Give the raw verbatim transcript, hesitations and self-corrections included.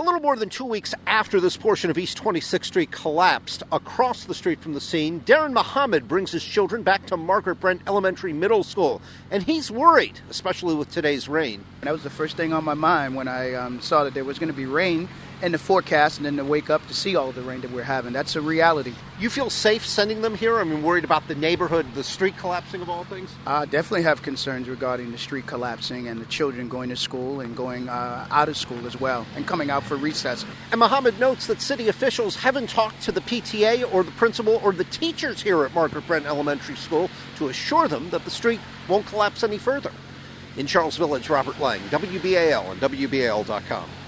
A little more than two weeks after this portion of East twenty-sixth Street collapsed, across the street from the scene, Darren Muhammad brings his children back to Margaret Brent Elementary Middle School. And he's worried, especially with today's rain. That was the first thing on my mind when I um, saw that there was going to be rain in the forecast, and then to wake up to see all the rain that we're having. That's a reality. You feel safe sending them here? I mean, worried about the neighborhood, the street collapsing of all things? I definitely have concerns regarding the street collapsing and the children going to school and going uh, out of school as well and coming out for recess. And Muhammad notes that city officials haven't talked to the P T A or the principal or the teachers here at Margaret Brent Elementary School to assure them that the street won't collapse any further. In Charles Village, Robert Lang, W B A L and W B A L dot com.